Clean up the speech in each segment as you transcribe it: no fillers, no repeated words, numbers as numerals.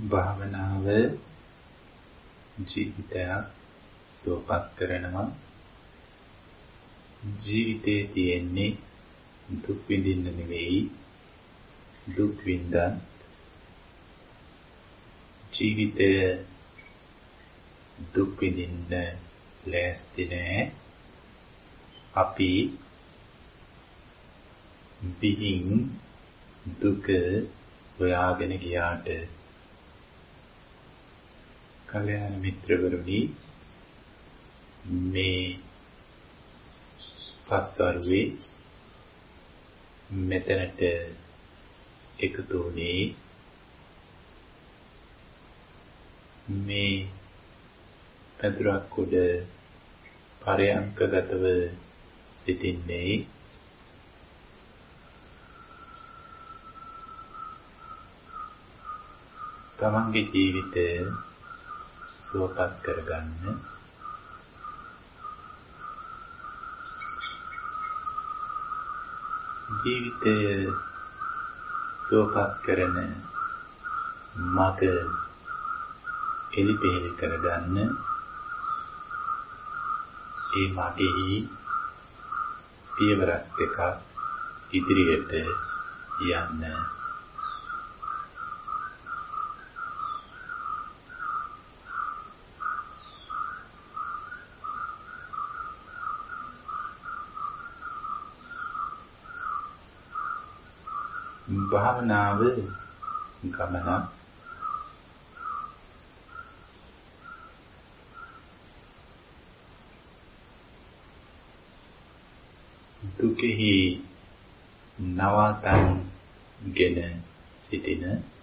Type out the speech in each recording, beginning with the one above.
භාවනාව ජීවිතයක් සුවපත් කරනවා. ජීවිතේ තියෙන්නේ දුක් විඳින්න නෙවෙයි, දුක් විඳන් ජීවිතය දුක් විඳින්න ලෑස්ති නෑ. අපි බිහින් දුක හොයාගෙන ගියාට කල්‍යාණ මිත්‍රවරුනි, මේ පස්වරුවේ මෙතනට එකතු වුණේ මේ පැදුරක් උඩ පරයන්කගතව සිටින්නේ තමන්ගේ ජීවිතය සුවපත් කරගන්න, ජීවිතය සුවපත් කරන මඟ එළිපෙහෙළි කරගන්න, ඒ මාර්ගයේ පියවරක් දෙකක් ඉදිරියට යන්න. භාවනාව ගමන දුකෙහි නවතන්ගෙන සිටින,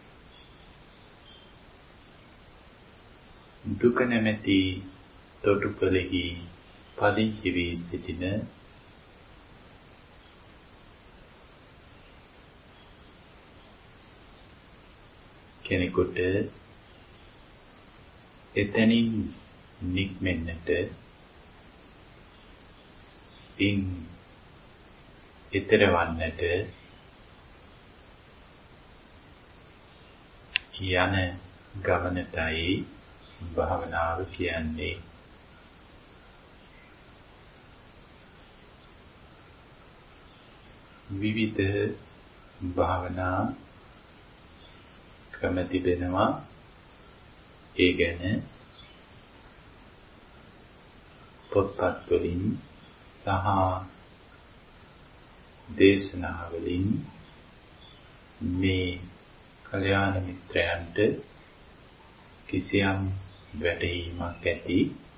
දුක නැමැති තොටුපළෙහි පදිංචි වී සිටින කෙනෙකුට එතනින් නික්මෙන්නට, ඉන් ඊතරවන්නට යන ගමනටයි භාවනාව කියන්නේ. විවිධ භාවනා ක්‍රම තිබෙනවා. ඒ ගැන පොත්පත් වලින් සහ දේශනාවලින් මේ කල්‍යාණ මිත්‍රයන්ට කිසියම් වැටහීමක් ඇති.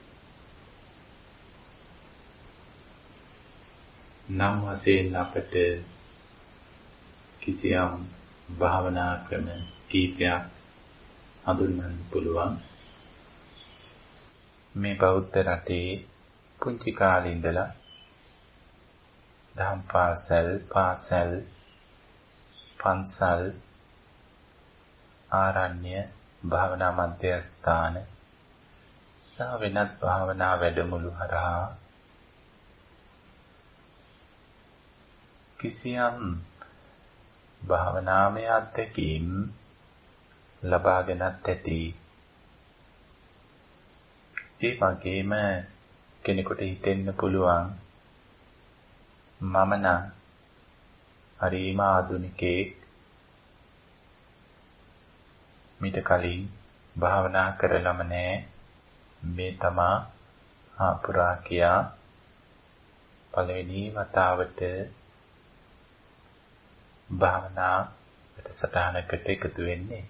නම් වශයෙන් අපට කිසියම් භාවනා ක්‍රම කීපයක් හඳුන්වන්න පුළුවන්. මේ බෞද්ධ රටේ පුංචි කාලේ ඉඳලා දහම් පාසල්, පන්සල්, ආරණ්‍ය භාවනා මධ්‍යස්ථාන සහ වෙනත් භාවනා වැඩමුළු හරහා කිසියම් භාවනාමය අත්දැකීම් ලබාගෙනත් ඇති. ඒ වගේම කෙනෙකුට හිතෙන්න පුළුවන් මම නම් හරිම ආධුනිකයෙක්, මීට කලින් භාවනා කරලම නෑ, මේ තමා ආපුරා කියා පළවෙනි වතාවට භාවනා වැඩසටහනකට එකතු වෙන්නේ.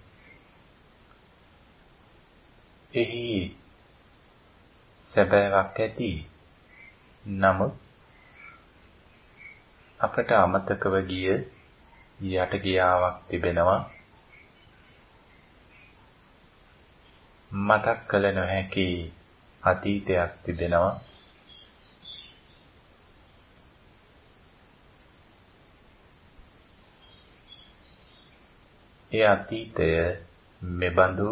එහි සැබෑවක් ඇති. නමුත් අපට අමතකව ගිය යට ගියාවක් තිබෙනවා. මතක් කළ නොහැකි අතීතයක් තිබෙනවා. ඒ අතීතය මෙබඳු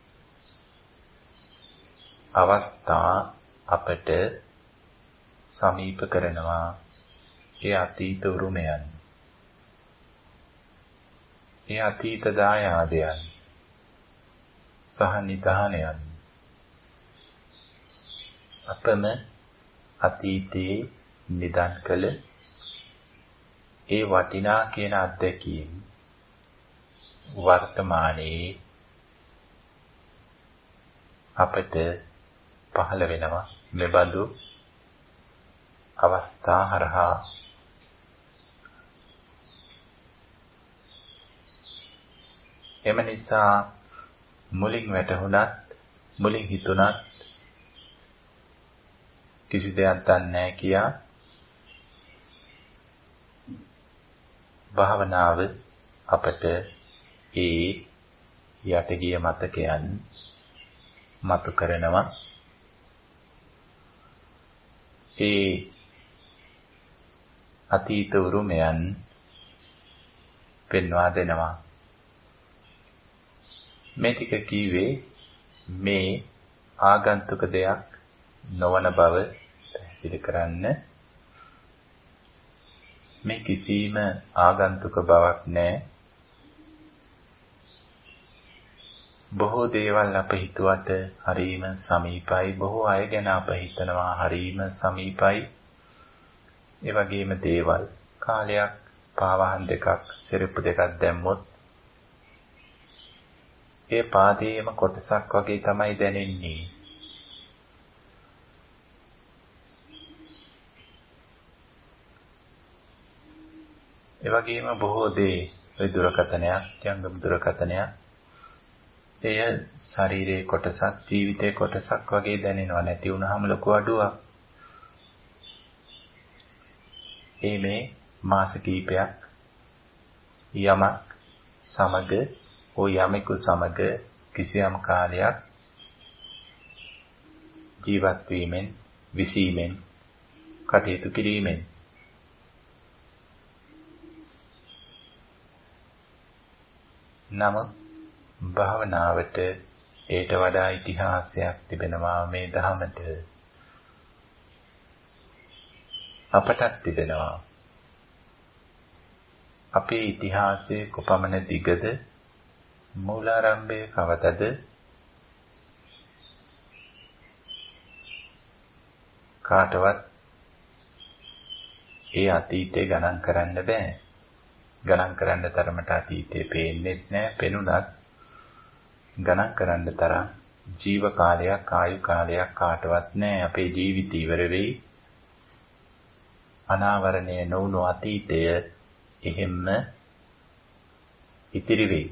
අවස්ථා අපට සමීප කරනවා. ඒ අතීත උරුමයන්, ඒ අතීත දායාදයන් සහ නිධානයන් අපම අතීතයේ නිදන් කළ ඒ වටිනා කියන අත්දැකීම් වර්තමානයේ අපට පහළ වෙනවා මෙබඳු අවස්ථා හරහා. එම නිසා මුලින් වැටහුණත් මුලින් හිතුණත් කිසි දෙයක් දන්නේ නැහැ කියා භාවනාව අපට ඒ යටගිය මතකයන් මතු කරනවා. ඒ අතීත උරුමයන් පෙන්වා දෙනවා. මේ ටික කීවේ මේ ආගන්තුක දෙයක් නොවන බව පැහැදිලි කරන්න. මේ කිසිම ආගන්තුක බවක් නැහැ. බොහෝ දේවල් අප හිතුවට හරීම සමීපයි. බොහෝ අය ගැන අප හිතනවා හරීම සමීපයි. ඒ වගේම දේවල් කාලයක් පාවහන් දෙකක් සිරිප්පු දෙකක් දැම්මොත් ඒ පාදයේම කොටසක් වගේ තමයි දැනෙන්නේ. ඒ වගේම බොහෝ දේ දුරකථනයක්, ජංගම දුරකථනයක් එය ශරීරයේ කොටසක්, ජීවිතයේ කොටසක් වගේ දැනෙනවා. නැති වුණාම ලොකු අඩුවක්. මේ මාස කිහිපයක් යමක් සමග යමෙකු සමග කිසියම් කාලයක් ජීවත් වීමෙන්, විසීමෙන්, කටයුතු කිරීමෙන් නමුත් භාවනාවට ඊට වඩා ඉතිහාසයක් තිබෙනවා. මේ ධහමට අපටත් තිබෙනවා. අපේ ඉතිහාසයේ කොපමණ දිගද, මූලාරම්භය කවදද, කාටවත් ඒ අතීතේ ගණන් කරන්න බෑ. ගණන් කරන්න තරමට අතීතේ පේන්නේ නැහැ. පෙනුනත් ගණන් කරන්න තරම් ජීව කාලයක්, ආයු කාලයක් කාටවත් නැහැ. අපේ ජීවිත ඉවර වෙයි. අනාවරණය නොවුණු අතීතය එහෙම්ම ඉතිරි වෙයි.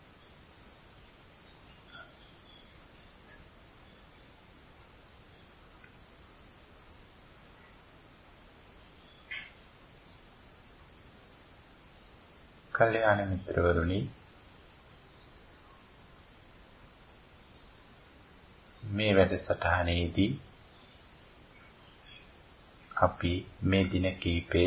කල්යාණ මිත්‍රවරුනි, මේ වැඩසටහනේදී අපි මේ දින කීපය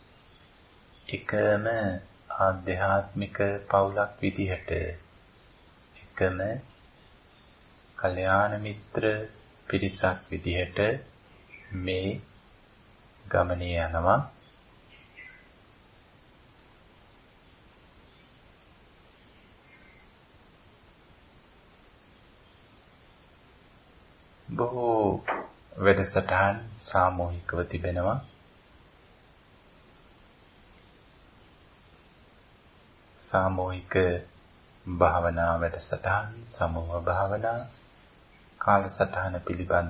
එකම ආධ්‍යාත්මික පවුලක් විදිහට, එකම කල්යාණ මිත්‍ර පිරිසක් විදිහට මේ ගමනේ යනවා. බොහෝ වැඩසටහන් සාමූහිකව තිබෙනවා. සාමූහික භාවනා වැඩසටහන්, සමූහ භාවනා, කාලසටහන පිළිබඳ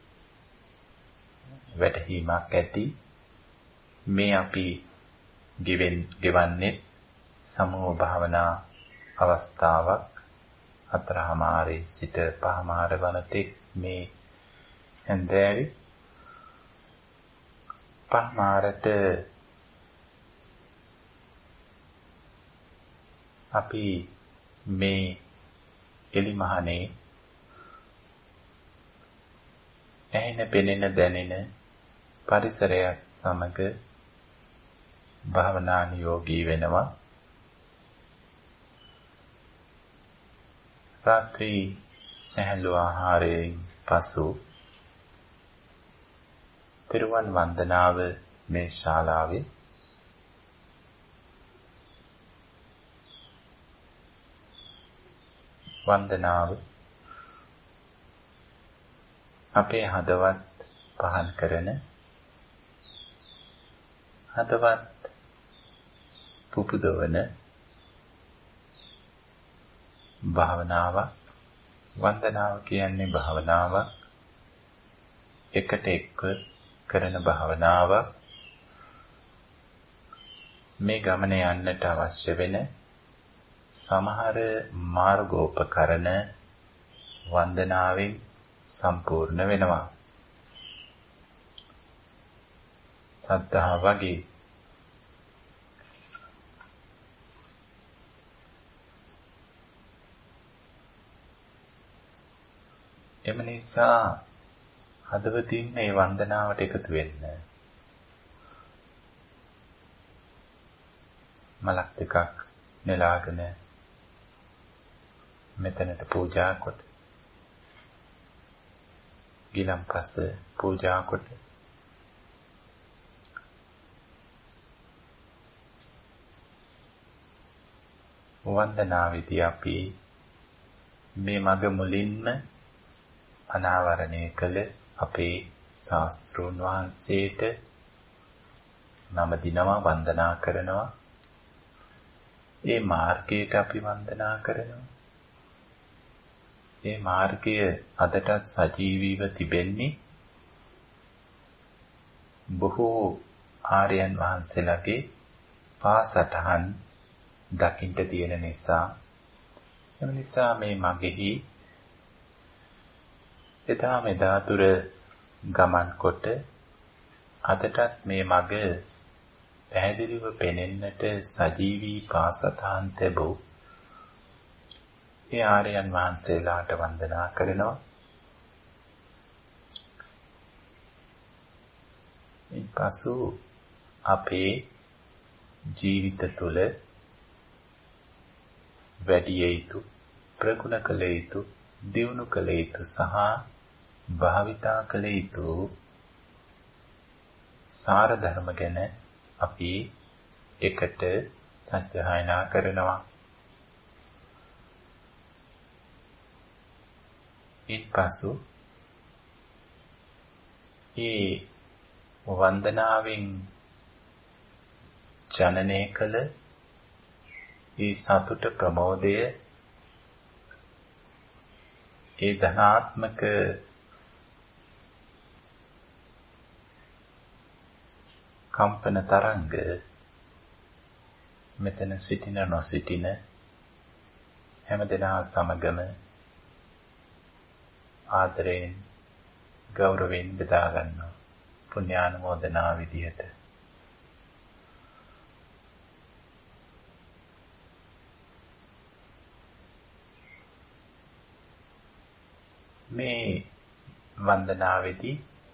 වැටහීමක් ඇති. මේ අපි ගෙවන්නේ සමූහ භාවනා අවස්ථාවක් 4:00 සිට 5:00 වනතෙක් මේ හන්දෑවේ 5:00ට අපි මේ එලිමහනේ ඇහෙන, පෙනෙන, දැනෙන පරිසරයක් සමග භාවනා නියෝගී වෙනවා. රාත්‍රී සැහැල්ලු ආහාරයෙන් පසු තෙරුවන් වන්දනාව මේ ශාලාවේ වන්දනාව අපේ හදවත් පහන් කරන හදවත් පුපුදවන භාවනාවක්. වන්දනාව කියන්නේ භාවනාවක්. එකට එක්ව කරන භාවනාවක්. මේ ගමන යන්නට අවශ්‍ය වෙන සමහර මාර්ගෝපකරණ වන්දනාවෙන් සම්පූර්ණ වෙනවා. සද්ධා වගේ. එම නිසා හදවතින් මේ වන්දනාවට එකතු වෙන්න. මලක් දෙකක් නෙලාගෙන මෙතනට පූජා කොට, ගිලම්පස පූජා කොට, වන්දනාවේදී අපි මේ මඟ මුලින්ම අනාවරණය කළ අපේ ශාස්ත්‍රූන් වහන්සේට නම දිනවා, වන්දනා කරනවා. ඒ මාර්ගයට අපි වන්දනා කරනවා. ඒ මාර්ගය අදටත් සජීවීව තිබෙන්නේ බොහෝ ආර්යයන් වහන්සේලාගේ පාසටහන් දකින්න තියෙන නිසා. එම නිසා මේ මගෙහි එදා මෙදා තුර ගමන් කොට අදටත් මේ මග පැහැදිලිව පෙනෙන්නට සජීවී පාසටහන් තිබූ ඒ ආර්යයන් වහන්සේලාට වන්දනා කරනවා. ඊපසු අපේ ජීවිත තුළ වැඩි යුතු, ප්‍රගුණ කළ යුතු, දියුණු කළ යුතු සහ භාවිතා කළ යුතු සාර ධර්ම ගැන අපි එකට සත්‍යයනා කරනවා. ඊපසු මේ වන්දනාවෙන් ජනනය කළ ඒ සතුට, ප්‍රමෝදය, ඒ ධනාත්මක කම්පන තරංග මෙතන සිටින නොසිටින හැමදෙනා සමගම ආදරයෙන්, ගෞරවයෙන් බෙදා ගන්නවා පුණ්‍යානුමෝදනා විදියට. මේ වන්දනාවේදී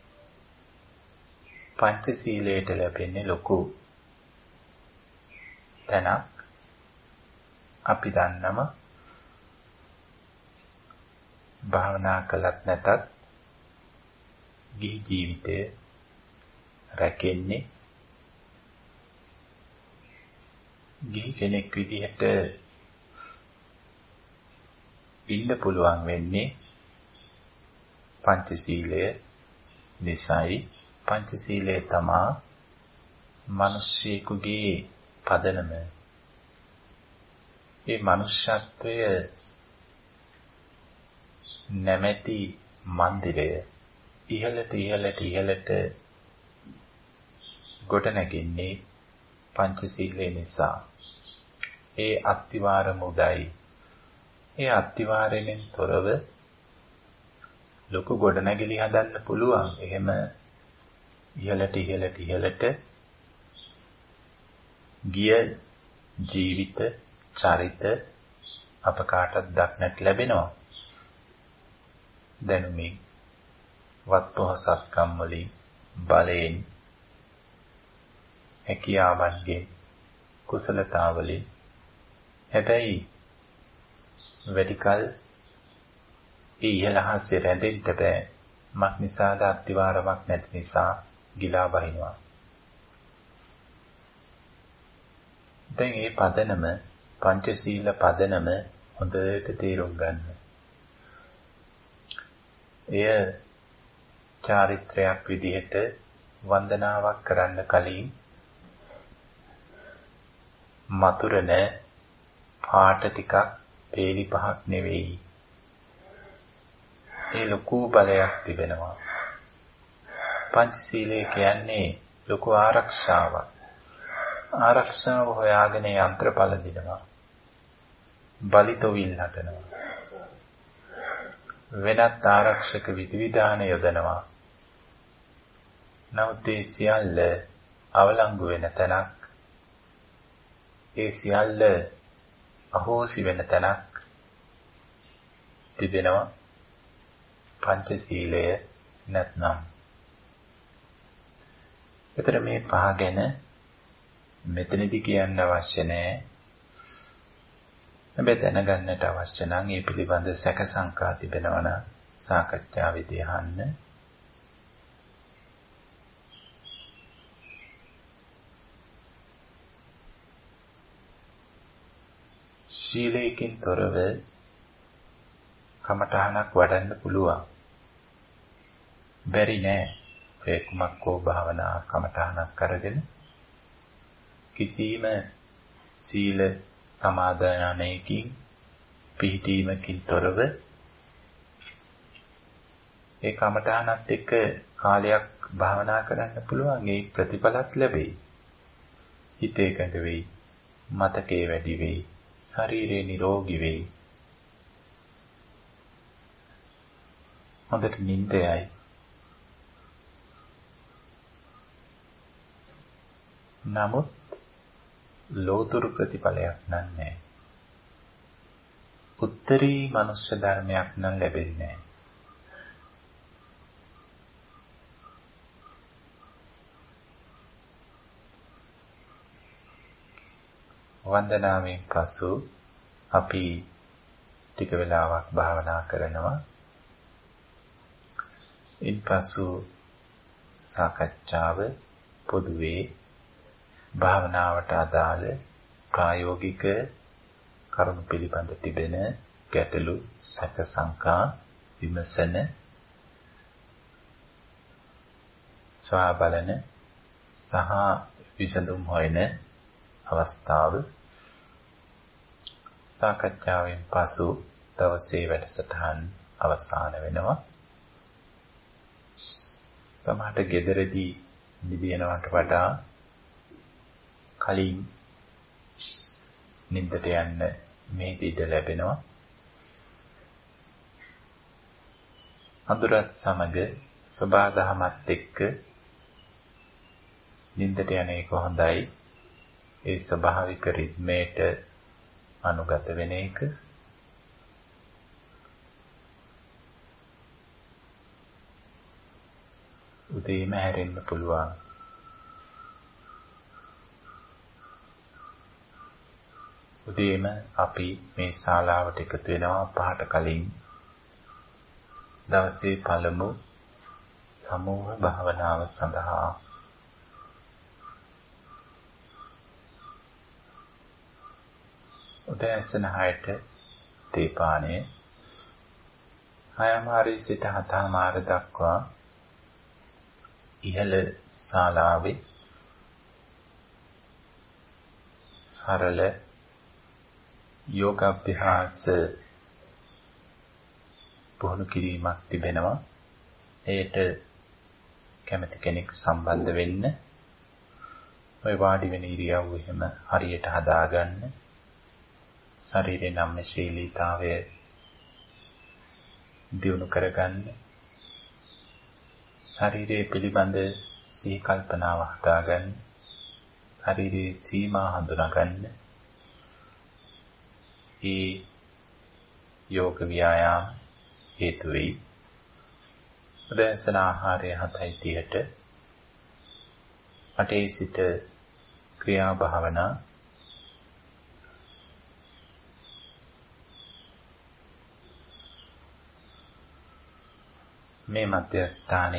පංචශීලයට ලැබෙන්නේ ලොකු තැනක්. අපි දන්නම භාවනා කළත් නැතත් ගිහි ජීවිතය රැකෙන්නේ ගිහි කෙනෙක් විදිහට ඉන්න පුළුවන් වෙන්නේ පංචශීලය නිසායි. පංචශීලය තමා මිනිස්සෙකුගේ පදනම. මේ මනුෂ්‍යත්වය නැමැති මන්දිරය ඉහළට ගොඩ නැගින්නේ පංචශීලය නිසා. ඒ අත්තිවාර මුදයි. ඒ අත්තිවාරයෙන් තොරව ලොකු ගොඩනැගිලි හදන්න පුළුවන්. එහෙම ඉහළට ගිය ජීවිත චරිත අප කාටත් දක්නට ලැබෙනවා. දැනුමින්, වත්පොහසත්කම් වලින්, බලයෙන්, හැකියාවන්ගෙන්, කුසලතාවලින්. හැබැයි වැඩිකල් ඒ ඉහළ හස්සේ රැඳෙන්න බෑ. මක් නිසාද? අත්තිවාරමක් නැති නිසා ගිලා බහිනවා. දැන් මේ පදනම, පංචශීල පදනම හොඳට තේරුම් ගන්න. එය චාරිත්‍රයක් විදිහට වන්දනාවක් කරන්න කලින් මතුරන පාට ටිකක් පේලි පහක් නෙවෙයි. ඒ ලොකු බලයක් තිබෙනවා. පංචශීලය කියන්නේ ලොකු ආරක්ෂාවක්. ආරක්ෂාව හොයාගෙන යන්ත්‍රඵල දිනවා. බලිතොවිල් හටනවා. වෙනත් ආරක්ෂක විධිවිධාන යොදනවා. නමුත් ඒ සියල්ල අවලංගු වෙන තැනක්, ඒ සියල්ල අහෝසි වෙන තැනක් තිබෙනවා පංචශීලය නැත්නම්. ඒතර මේ පහ ගැන මෙතනදී කියන්න අවශ්‍ය නැහැ. හැබැයි දැනගන්නට අවශ්‍ය නම් ඒ පිළිබඳ සැක සංකා තිබෙනවා නම් සාකච්ඡාවේදී අහන්න. ශීලයෙන් තොරව කමඨහනක් වඩන්න පුළුවන්. බැරි නෑ. ඒ කුමක්කෝ භාවනා කමඨහනක් අරගෙන කිසිම සීල සමාදානයකින් පිහිටීමකින් තොරව ඒ කමඨහනත් එක්ක කාලයක් භාවනා කරන්න පුළුවන්. ඒ ප්‍රතිඵලත් ලැබෙයි. හිත එකඟ වෙයි. මතකේ වැඩි වෙයි. ශරීරේ නිරෝගී වෙයි. හොඳට නිින්දයයි. නමුත් ලෝතුරු ප්‍රතිඵලයක් නැහැ. උත්තරී මනුෂ්‍ය ධර්මයක් නම් ලැබෙන්නේ නැහැ. වන්දනාවෙන් පසු අපි ටික වෙලාවක් භාවනා කරනවා. ඉන්පසු සාකච්ඡාව පොදුවේ භාවනාවට අදාළ ප්‍රායෝගික කරුණු පිළිබඳ තිබෙන ගැටලු සැක සංකා විමසන සොයා බලන සහ විසඳුම් හොයන අවස්ථාව. සාකච්ඡාවෙන් පසු දවසේ වැඩසටහන් අවසන් වෙනවා. සමහරට ගෙදරදී නිදිනවට වඩා කලින් නිින්දට යන්න මේ ඉඩ ලැබෙනවා. අඳුරත් සමග සබාදහමත් එක්ක නිින්දට යන එක හොඳයි. ඒ ස්වභාවික රිද්මයට අනුගත වෙන එක. උදේම හැරෙන්න පුළුවන්. උදේම අපි මේ ශාලාවට එකතු වෙනවා 5ට කලින්. දවසේ පළමු සමූහ භාවනාව සඳහා. උදෑසන 6ට තේපානය, 6:00 සිට 7:00 දක්වා ඉහළ ශාලාවේ සරල යෝගාභ්‍යාස පුහුණු කිරීමක් තිබෙනවා. එයට කැමති කෙනෙක් සම්බන්ධ වෙන්න. ඔය වාඩි වෙන ඉරියව්ව එහෙම හරියට හදාගන්න. ශරීරේ නම්‍යශීලීතාවය දියුණු කරගන්න. ශරීරයේ පිළිබඳ සිහි කල්පනාව හදාගන්න. ශරීරයේ සීමා හඳුනාගන්න. ඒ යෝග ව්‍යායාම හේතු වෙයි. උදෑසන ආහාරය 7:30ට 8 සිට ක්‍රියා භාවනා, මේ මධ්‍යස්ථානය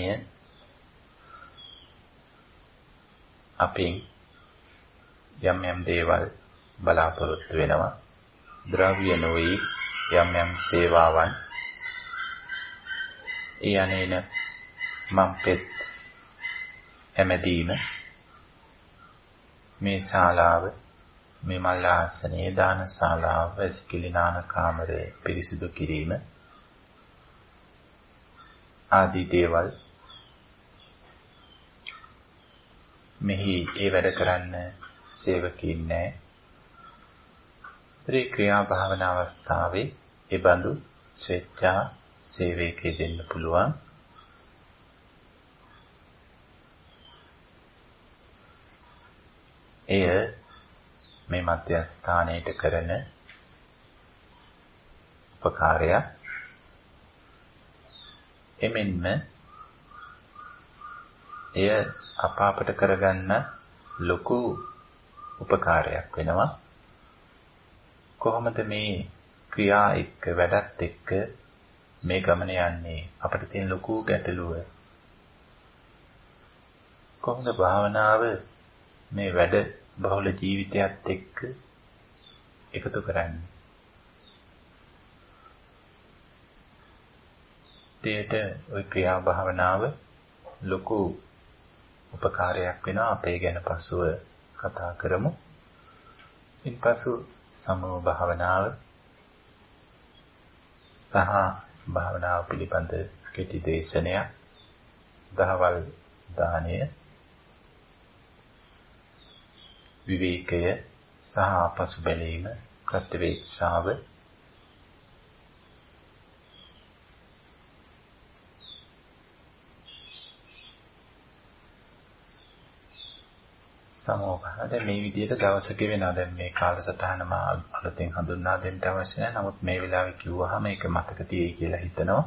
අපින් යම් යම් දේවල් බලාපොරොත්තු වෙනවා. ද්‍රව්‍ය නොවේ යම් යම් සේවාවන්. ඒ අනේන මම් පෙත් හැමදීම මේ ශාලාව මේ මල් ආසනයේ දාන ශාලාව වැසිකිළිනාන කාමරය පිරිසිදු කිරීම ආදී දේවල් මෙහි ඒ වැඩ කරන්න සේවකීන් නැහැ. ඒ ක්‍රියා භාවනා අවස්ථාවේ ඒ බඳු ස්වේච්ඡා සේවකයෙ දෙන්න පුළුවන්. එය මේ මධ්‍යස්ථානයට කරන උපකාරයක්. එමෙන්ම එය අපට කරගන්න ලොකු උපකාරයක් වෙනවා. කොහොමද මේ ක්‍රියා එක්ක වැඩත් එක්ක මේ ගමන යන්නේ? අපිට තියෙන ලොකු ගැටලුව කොහොමද භාවනාව මේ වැඩ බහුල ජීවිතයත් එක්ක එකතු කරන්නේ? දෙයට ওই ක්‍රියා භාවනාව ලොකු උපකාරයක් වෙනවා. අපේ ගැන පසුව කතා කරමු. ඉන්පසු සමෝ භාවනාව සහ භාවනාව පිළිබඳ කෙටි දේශනයක්, දහවල් දාණය, විවේකය සහ ආපසු බැලීම, ප්‍රතිවේක්ෂාව, සමෝපහන. දැන් මේ විදිහට දවසක වෙනවා. දැන් මේ කාලසටහනම අලුතෙන් හඳුන්වා දෙන්න අවශ්‍ය නැහැ. නමුත් මේ වෙලාවේ කිව්වහම ඒක මතක තියෙයි කියලා හිතනවා.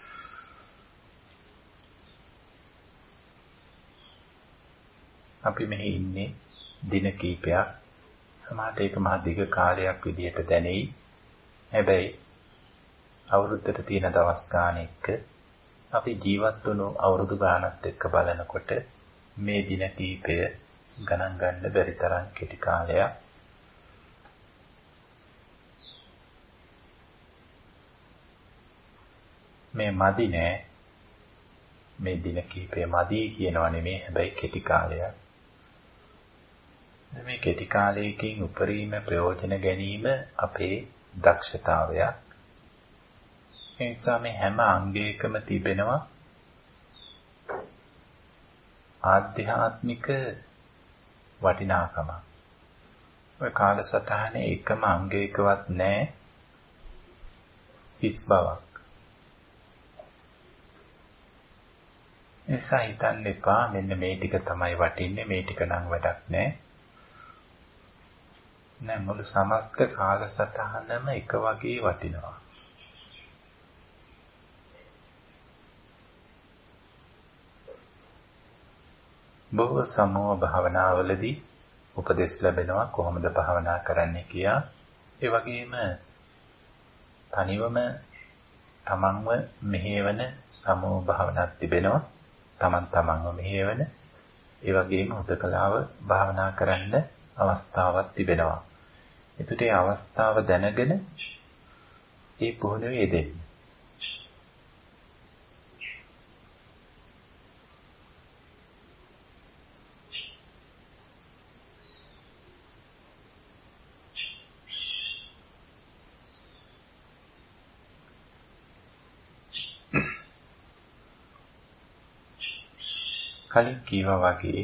අපි මෙහි ඉන්නේ දින කීපයක්. සමහරට ඒක මහ දිග කාලයක් විදිහට දැනෙයි. හැබැයි අවුරුද්දට තියෙන දවස් ගාන එක්ක අපි ජීවත් වුණු අවුරුදු ගානත් එක්ක බලනකොට මේ දින කීපය ගණන් ගන්න බැරි තරම් කෙටි කාලයක්. මේ මදි නෑ. මේ දින කීපය මදි කියනවා නෙමෙයි, හැබැයි කෙටි කාලයක්. මේ කෙටි කාලයකින් උපරිම ප්‍රයෝජන ගැනීම අපේ දක්ෂතාවයක්. ඒ නිසා මේ හැම අංගයකම තිබෙනවා ආධ්‍යාත්මික වටිනාකම. ඔය කාලසටහනේ එකම අංගයකවත් නැහැ හිස් බවක්. එසා හිතන්න එපා මෙන්න මේ ටික තමයි වටින්නේ, මේ ටික නම් වැඩක් නැහැ. නෑ, මුළු සමස්ත කාලසටහනම එක වගේ වටිනවා. බොහෝ සමෝහ භාවනාවලදී උපදෙස් ලැබෙනවා කොහොමද භාවනා කරන්න කියලා. ඒ වගේම තනිවම තමන්ව මෙහෙවන සමෝහ භාවනාවක් තිබෙනවා. තමන්ව මෙහෙවන. ඒ වගේම උදකලාව භාවනා කරන්න අවස්ථාවක් තිබෙනවා. එතකොට මේ අවස්ථාව දැනගෙන ඒ පුහුණුවේ යෙදෙන්න. කලින් කීවා වගේ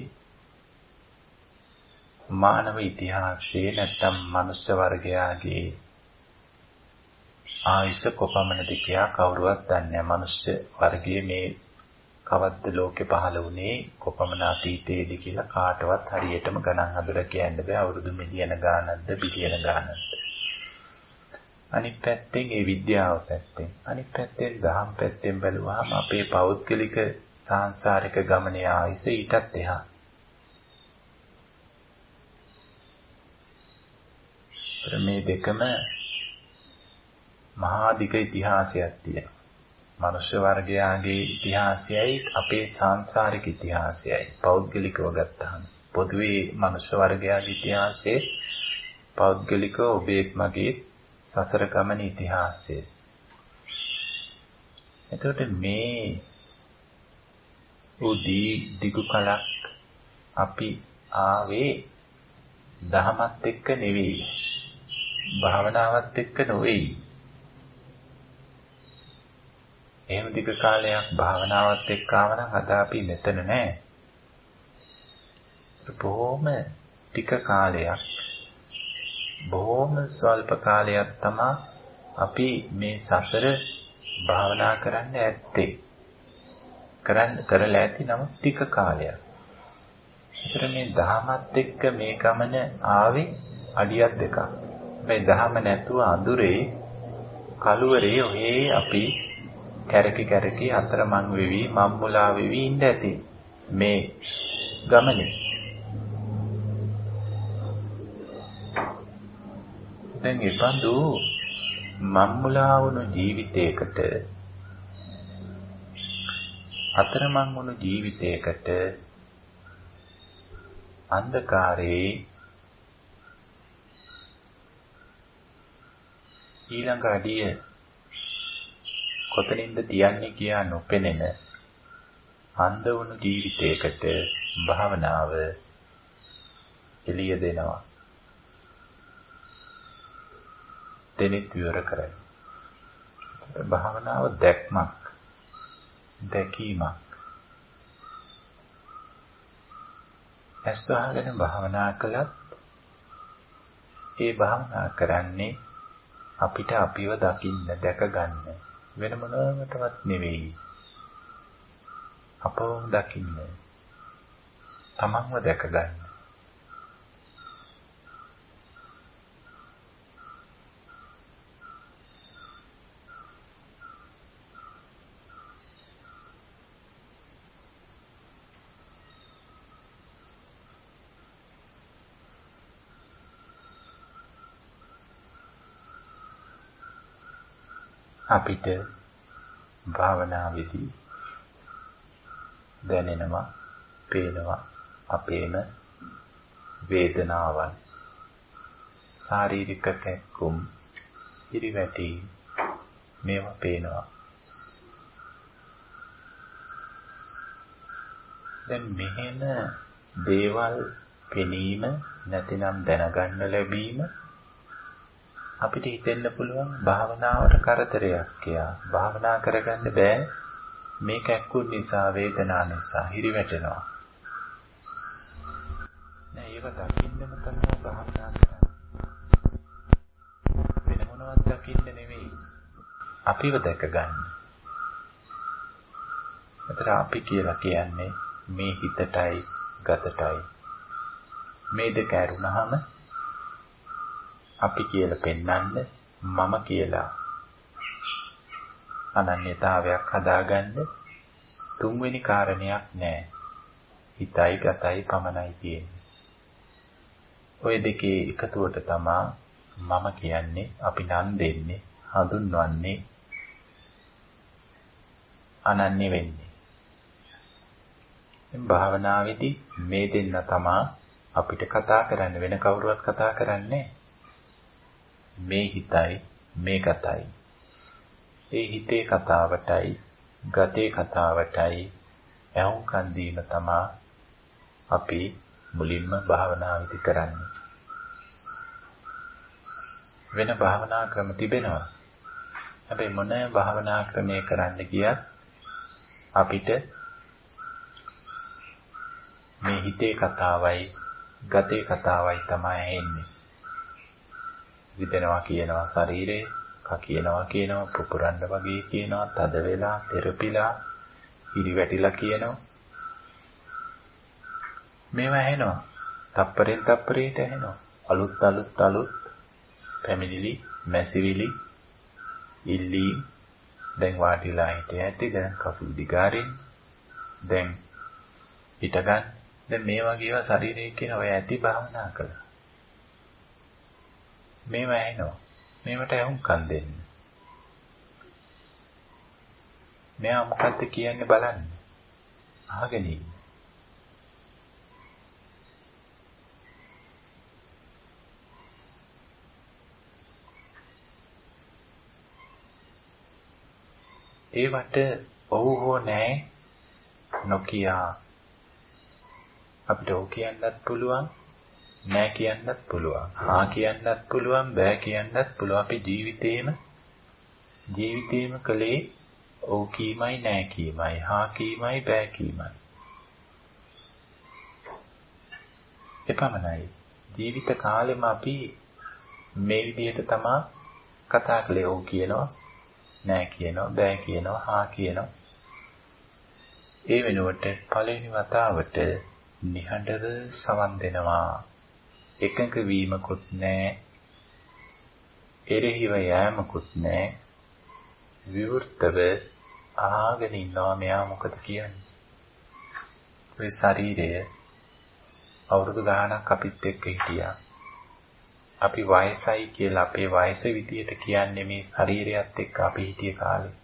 මානව ඉතිහාසයේ නැත්නම් මනුෂ්‍ය වර්ගයාගේ ආයුෂ කොපමණද කියලා කවුරුවත් දන්නේ නැහැ. මනුෂ්‍ය වර්ගයේ මේ කවද්ද ලෝකේ පහළ වුණේ කොපමණ අතීතයේද කියලා කාටවත් හරියටම ගණන් හදලා කියන්න බෑ. අවුරුදු මිලියන ගානක්ද බිලියන ගානක්ද. අනිත් පැත්තෙන් ඒ විද්‍යාව පැත්තෙන්, අනිත් පැත්තෙන් දහම් පැත්තෙන් බැලුවාම අපේ පෞද්ගලික සාංශාරික ගමනේ ආයුෂ ඊටත් එහා. මේ දෙකම මහා දිග ඉතිහාසයක් තියෙනවා. මනුෂ්‍ය වර්ගයාගේ ඉතිහාසයයි අපේ සාංශාරික ඉතිහාසයයි පෞද්ගලිකව ගත්තාම පොදුවේ මනුෂ්‍ය වර්ගයාගේ ඉතිහාසයේ පෞද්ගලිකව ඔබේ මගේ සසර ගමන ඉතිහාසය. එතකොට මේ දිගු කලක් අපි ආවේ දහමත් එක්ක නෙවෙයි. භාවනාවත් එක්ක නෙවෙයි. එහෙම දිග කාලයක් භාවනාවත් එක්ක ආවනම් අද අපි මෙතන නෑ. බොහොම ටික කාලයක් බොහොම ස්වල්ප කාලයක් තමයි අපි මේ සසර භාවනා කරන්න ඇත්තේ. කරලා ඇති නමුත් ටික කාලයක්. ඒතර මේ දහමත් එක්ක මේ ගමන ආවේ අඩියක් දෙකක්. මේ දහම නැතුව අඳුරේ කලුවරේ ඔහේ අපි කැරකි අතරමං වෙවි මම්මුලා වෙවි ඉඳ ඇති මේ ගමනේ. දැන් ඊපන්දු මම්මුලා වුණු ජීවිතයකට අතරමං වුණු ජීවිතයකට අන්ධකාරේ ඊළඟ අඩිය කොතනින්ද තියන්නේ කියා නොපෙනෙන අන්ධ වුණු ජීවිතයකට භාවනාව එළිය දෙනවා. දෙනිත් විවර කරයි. භාවනාව දැක්මක්, දැකීමක්. ඇස් වහගෙන භාවනා කළත් ඒ භාවනා කරන්නේ අපිට අපිව දකින්න, දැක ගන්න. වෙන මොනකටවත් නෙවෙයි. අපවම දකින්න. තමන්ව දැක ගන්න. අපිට භාවනාවේදී දැනෙනවා, පේනවා අපේම වේදනාවන්, ශාරීරික කැක්කුම්, ඉරිවැටි මේවා පේනවා. දැන් මෙහෙම දේවල් පෙනීම නැතිනම් දැනගන්න ලැබීම අපිට හිතෙන්න පුළුවන් භාවනාවට කරදරයක් කියලා. භාවනා කරගන්න බෑ මේ කැක්කුම් නිසා, වේදනා නිසා හිරිවැටෙනවා. නෑ ඒක දකින්නම තමයි භාවනා කරන්නේ. වෙන මොනවත් දකින්න නෙවෙයි. අපිව දැක ගන්න. අතට අපි කියලා කියන්නේ මේ හිතටයි ගතටයි. මේ දෙක ඇරුණාම අපි කියලා පෙන්වන්න මම කියලා අනන්‍යතාවයක් හදාගන්න තුන්වෙනි කාරණයක් නැහැ. හිතයි ගතයි පමණයි තියෙන්නේ. ওই දෙකේ එකතුවට තමයි මම කියන්නේ, අපි නම් දෙන්නේ, හඳුන්වන්නේ, අනන්‍ය වෙන්නේ. මේ භාවනාවේදී මේ දෙන්න තමයි අපිට කතා කරන්න, වෙන කවුරුවත් කතා කරන්නේ මේ හිතයි මේ ගතයි. ඒ හිතේ කතාවටයි ගතේ කතාවටයි ඇහුම්කන් දීම තමයි අපි මුලින්ම භාවනාවේදී කරන්නේ. වෙන භාවනා ක්‍රම තිබෙනවා. හැබැයි මොන භාවනා ක්‍රමයේ කරන්න ගියත් අපිට මේ හිතේ කතාවයි ගතේ කතාවයි තමයි එන්නේ. විදෙනවා කියනවා ශරීරේ, කියනවා පුපුරන්න වගේ කියනවා, තද වෙලා, තෙරපිලා, ඉරිවැටිලා කියනවා. මේවා ඇහෙනවා. තප්පරෙන් තප්පරයට ඇහෙනවා. අලුත් පැමිණිලි, මැසිවිලි, ඉල්ලි. දැන් වාඩිලා හිටිය ඇති, දැන් කකුල් දිගාරින්, දැන් හිටගන්න. දැන් මේ වගේ ඒවා ශරීරයේ කියන ඔය ඇති භාවනා කළා. මේවා ඇහෙනවා. මේවට ඇහුම්කන් දෙන්න. මෙයා මොකද්ද කියන්නේ බලන්න. අහගෙන ඉන්න. ඒවට ඔව් හෝ නැහැ නොකිය අපිට ඕක කියන්නත් පුළුවන්, නෑ කියන්නත් පුළුවන්, හා කියන්නත් පුළුවන්, බෑ කියන්නත් පුළුවන්. අපි ජීවිතේම කලේ ඕ කීමයි, නෑ කීමයි, හා කීමයි, බෑ කීමයි. එපමණයි. ජීවිත කාලෙම අපි මේ විදිහට තමයි කතා කළේ. ඕ කියනවා, නෑ කියනවා, බෑ කියනවා, හා කියනවා. ඒ වෙනුවට පළවෙනි වතාවට නිහඬව සවන් දෙනවා. එකඟ වීමකුත් නෑ, එරෙහිව යෑමකුත් නෑ. විවෘතව අහගෙන ඉන්නවා මෙයා මොකද කියන්නේ. ඔය ශරීරය අවුරුදු ගාණක් අපිත් එක්ක හිටියා. අපි වයසයි කියලා අපේ වයස විදියට කියන්නේ මේ ශරීරයත් එක්ක අපි හිටිය කාලේ.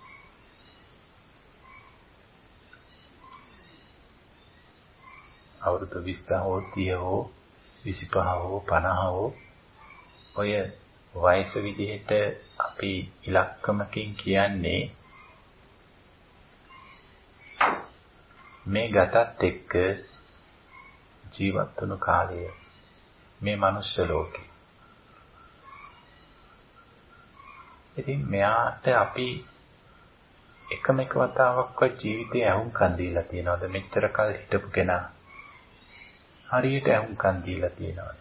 අවුරුදු 20 හෝ 30 හෝ 25 හෝ 50 හෝ ඔය වයස විදිහට අපි ඉලක්කමකින් කියන්නේ මේ ගතත් එක්ක ජීවත් වුණු කාලය, මේ මනුෂ්‍ය ලෝකේ. ඉතින් මෙයාට අපි එකම එක වතාවක්වත් ජීවිතේ ඇහුම්කන් දීලා තියනවද? මෙච්චර කල් හිටපු කෙනා හරියට ඇහුම්කන් දීලා තියනවද?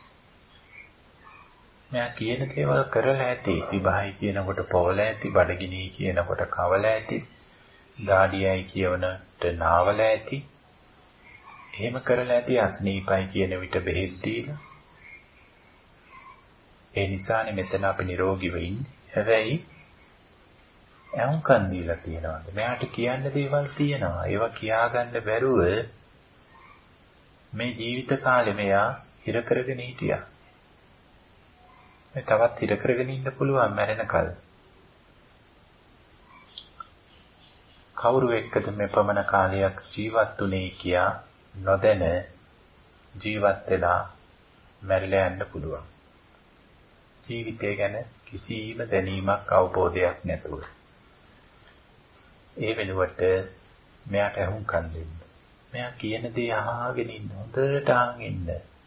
මෙයා කියන දේවල් කරලා ඇති. විභායි කියනකොට පොවල ඇති, බඩගිනි කියනකොට කවල ඇති, දාඩියයි කියවනට නාවල ඇති. එහෙම කරලා ඇති. අස්නීපයි කියන විට බෙහෙත් දීලා. ඒ නිසානේ මෙතන අපි නිරෝගීව ඉන්නේ. හැබැයි ඇහුම්කන් දීලා තියනවාද? මෙයාට කියන්න දේවල් තියෙනවා. ඒවා කියාගන්න බැරුව මේ ජීවිත කාලේ මෙයා හිර කරගෙන හිටියා. තවත් හිර කරගෙන ඉන්න පුළුවන් මැරෙනකල්. කවුරු එක්කද මේ පමණ කාලයක් ජීවත් වුනේ කියා නොදැන ජීවත් වෙලා මැරිලා යන්න පුළුවන්. ජීවිතය ගැන කිසිම දැනීමක් අවබෝධයක් නැතුව. ඒ වෙනුවට මෙයාට අහුම්කන් දෙන්න. මෙයා කියන දේ අහගෙන ඉන්න. හොඳට අහන් ඉන්න.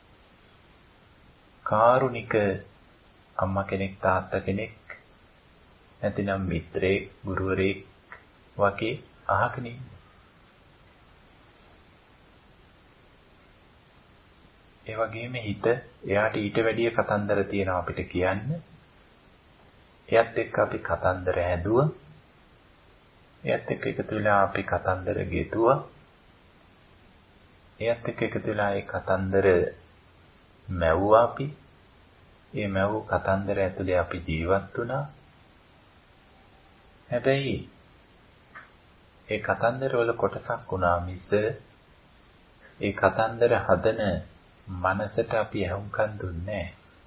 කාරුණික අම්මා කෙනෙක්, තාත්තා කෙනෙක්, නැතිනම් මිත්‍රයෙක්, ගුරුවරයෙක් වගේ අහගෙන ඉන්න. ඒ වගේම හිත එයාට ඊට වැඩිය කතන්දර තියෙනවා අපිට කියන්න. එයත් එක්ක අපි කතන්දර හැදුවා. එයත් එක්ක එකතු වෙලා අපි කතන්දර ගෙතුවා. එයත් එක්ක එකතු වෙලා ඒ කතන්දර මැව්වා අපි. ඒ මැව් කතන්දර ඇතුලේ අපි ජීවත් වුණා. හැබැයි ඒ කතන්දර වල කොටසක් වුණා මිස ඒ කතන්දර හදන මනසට අපි ඇහුම්කන් දුන්නේ නැහැ.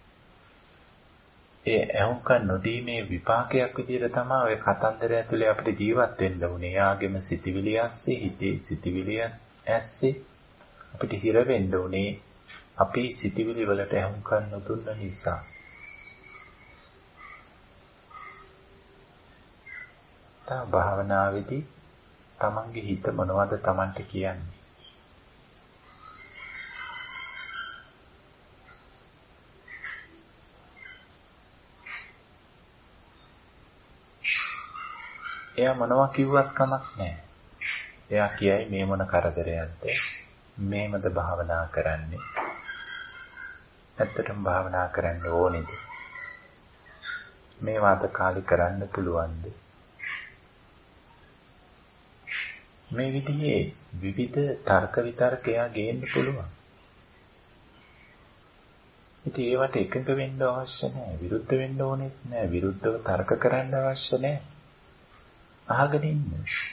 ඒ ඇහුම්කන් නොදීමේ විපාකයක් විදිහට තමයි ඔය කතන්දර ඇතුලේ අපිට ජීවත් වෙන්න උනේ. යාගෙම සිටිවිලි ඇස්සේ, හිතේ සිටිවිලි ඇස්සේ අපිට හිර වෙන්න උනේ. අපි සිටිවිලි වලට ඇහුම්කන් නොදුන්න නිසා. තා භාවනාවේදී තමන්ගේ හිත මොනවද තමන්ට කියන්නේ? එයා මොනවා කිව්වත් කමක් නැහැ. එයා කියයි මේ මොන කරදරයක්ද? මේමද භාවනා කරන්නේ? ඇත්තටම භාවනා කරන්න ඕනේද? මේ වාද කාලේ කරන්න පුළුවන්ද? මේ විදිහේ විවිධ තර්ක විතර්ක එයා ගේන්න පුළුවන්. ඉතින් ඒවට එකඟ වෙන්න අවශ්‍ය නැහැ. විරුද්ධ වෙන්න ඕනෙත් නැහැ. විරුද්ධව තර්ක කරන්න අවශ්‍ය නැහැ. අහගෙන ඉන්න.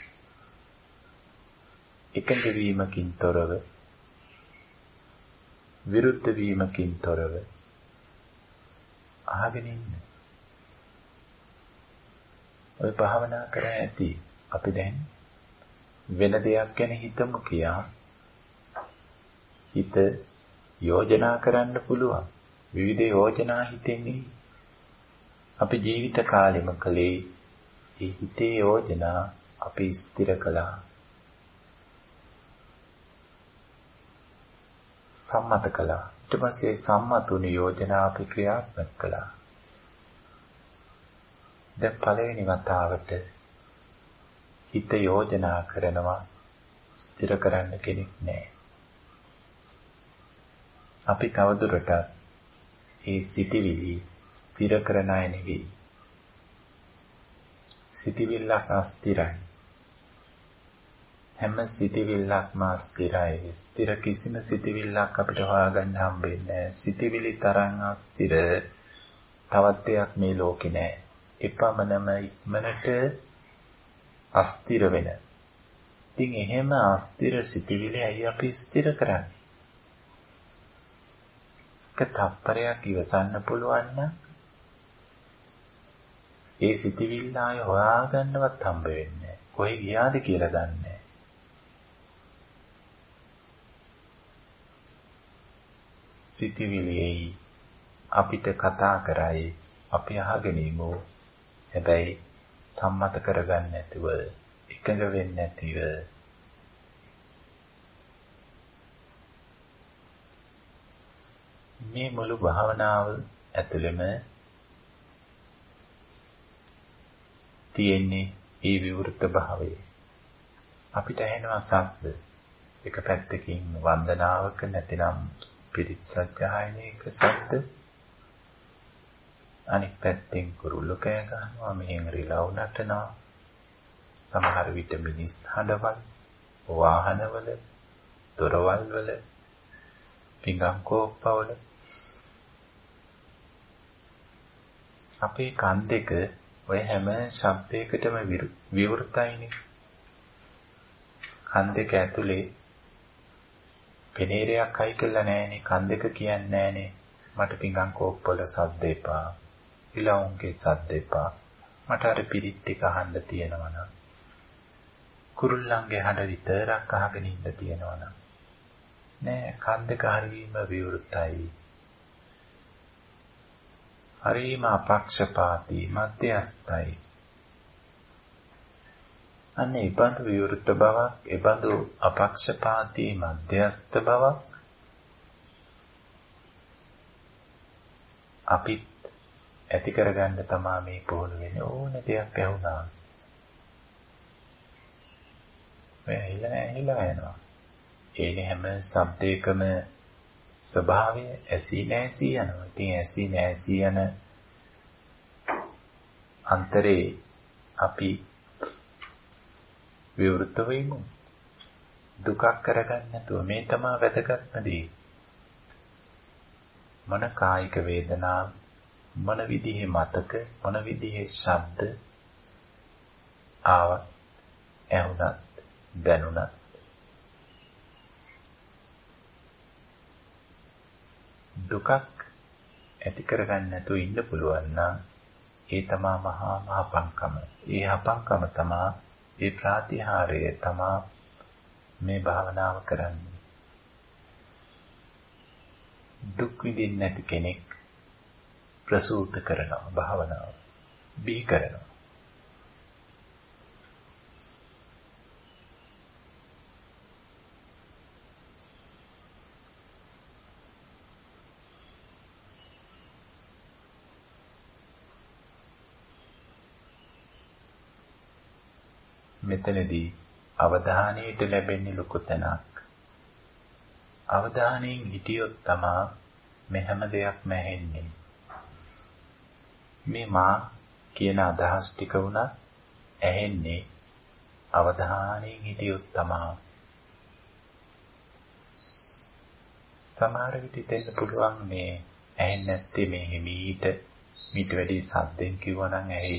එකඟ වීමකින් තොරව, විරුද්ධ වීමකින් තොරව අහගෙන ඉන්න. ඔය භාවනා කරා ඇති. අපි දැන් වෙන දෙයක් ගැන හිතමු කියා හිත යෝජනා කරන්න පුළුවන්. විවිධ යෝජනා හිතෙන්නේ අපි ජීවිත කාලෙම කලේ. ඒ හිතේ යෝජනා අපි ස්ථිර කළා. සම්මත කළා. ඊට පස්සේ සම්මතුණු යෝජනා අපි ක්‍රියාත්මක කළා. දැන් පළවෙනි වතාවට හිත යෝජනා කරනවා ස්ථිර කරන්න කෙනෙක් නැහැ. අපි තවදුරටත් මේ සිටිවිලි ස්ථිර කරන අය නෙවෙයි. සිටිවිල්ලක් අස්ථිරයි. හැම සිටිවිල්ලක්ම අස්ථිරයි. ස්ථිර කිසිම සිටිවිල්ලක් අපිට හොයාගන්න හම්බෙන්නේ නැහැ. සිටිවිලි තරම් අස්ථිර තවත් දෙයක් මේ ලෝකේ නැහැ. එපමණම ඉක්මනට අස්ථිර වෙන. ඉතින් එහෙම අස්ථිර සිටිවිලි ඇයි අපි ස්ථිර කරන්නේ? තප්පරයක් ඉවසන්න පුළුවන් නම් ඒ සිටිවිල්ල ආය හොයාගන්නවත් හම්බ වෙන්නේ නැහැ. කොහෙ ගියාද කියලා දන්නේ නැහැ. සිටිවිලියි අපිට කතා කරයි අපි අහගෙන ඉමු. හැබැයි සම්මත කරගන්න නැතුව එකඟ වෙන්නේ නැතිව මේ මුළු භාවනාව ඇතුළෙම තියෙන්නේ ඒ විවෘත භාවය. අපිට ඇහෙනවා ශබ්ද. එක පැත්තකින් වන්දනාවක නැතිනම් පිරිත් සජ්ජායනයක ශබ්ද. අනිත් පැත්තෙන් කුරුල්ලෝ කෑ ගන්නවා, මෙහෙන් රිලව් නටනවා. සමහර විට මිනිස් හඬවල්, වාහනවල, දොරවල් වල, පිඟන් කෝප්පවල අපේ කන් දෙක ඔය හැම ශබ්දයකටම විවෘතයිනේ. කන් දෙක ඇතුලේ පෙනේරයක් අයි කළා නෑනේ. කන් දෙක කියන්නේ නෑනේ මට පිඟන් කෝප්පවල ශබ්ද එපා, ඊළඟගේ ශබ්ද එපා, මට අර පිරිත් ටික අහන්න තියෙනවා නම්, කුරුල්ලන්ගේ හඬ විතරක් අහගෙන ඉන්න තියෙනවා නම් නෑ. කන් දෙක හරීම විවෘතයි. හරීම අපක්ෂපාතී, මධ්‍යස්ථයි. අන්න ඒ බඳු විවෘත බවක්, ඒ බඳු අපක්ෂපාතී මධ්‍යස්ථ බවක් අපි ඇති කරගන්න තමයි මේ පුහුණු වෙන්නේ. ඕන දෙයක් ඇහුණා. මේ ඇහිලා යනවා. ඒනේ හැම ශබ්දයකම ස්වභාවය ඇසී නැසී යනවා. ඉතින් ඇසී නැසී යන අන්තරේ අපි විවෘත වෙමු. දුකක් කරගන්න නැතුව මේ තමයි වැදගත්ම දේ. මන කායික වේදනා, මන විදිහේ මතක, මන විදිහේ ශබ්ද ආවත්, ඇහුණත්, දැනුණත් දුකක් ඇති කරගන්න නැතුව ඉන්න පුළුවන් නම් ඒ තමා මහා මහපංකම. ඒ හපංකම තමා, ඒ ප්‍රාතිහාර්ය තමා මේ භාවනාව කරන්නේ. දුක් විඳින්න නැති කෙනෙක් ප්‍රසූත කරනවා භාවනාව. බිහි කරනවා. මෙතනදී අවධානයට ලැබෙන්නේ ලොකු තැනක්. අවධානයෙන් හිටියොත් තමා මේ හැම දෙයක්ම ඇහෙන්නේ. මේ මා කියන අදහස් ටික වුණා ඇහෙන්නේ අවධානයෙන් හිටියොත් තමා. සමහර විට දෙන්න පුළුවන් මේ ඇහෙන්නේ නැත්තේ මේ හිමීට මීට වැඩි සද්දෙන් කිව්වනම් ඇහි.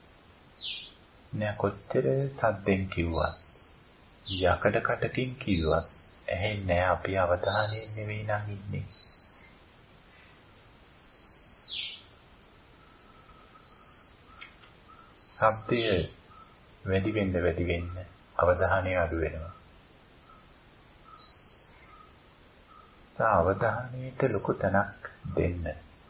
නෑ කොච්චර සද්දෙන් කිව්වත්, යකඩ කටකින් කිව්වත් ඇහෙන්නේ නෑ. අපි අවධානයෙන් නෙවෙයි නම් ඉන්නේ. ශබ්දය වැඩි වෙන්න අවධානය අඩු වෙනවා. අවධානයට ලොකු තැනක් දෙන්න.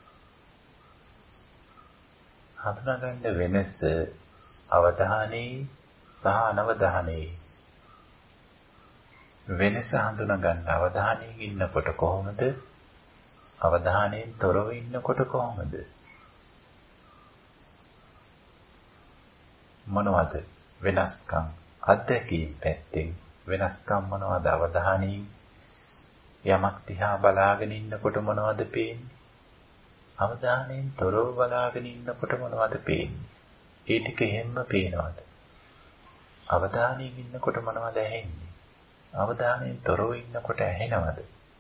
හඳුනාගන්න වෙනස අවධානයේ සහ අනවධානයේ. වෙනස හඳුනා ගන්න අවධානයෙන් ඉන්නකොට කොහොමද? අවධානයෙන් තොරව ඉන්නකොට කොහොමද? මොනවද වෙනස්කම්? අත්දැකීම් පැත්තෙන් වෙනස්කම් මොනවද? අවධානයෙන් යමක් දිහා බලාගෙන ඉන්නකොට මොනවද පේන්නේ? අවධානයෙන් තොරව බලාගෙන ඉන්නකොට මොනවද පේන්නේ? ඒ ටික හැමම පේනවද? අවධානයෙන් ඉන්නකොට මොනවද ඇහෙන්නේ? අවධානයෙන් තොරව ඉන්නකොට ඇහෙනවද?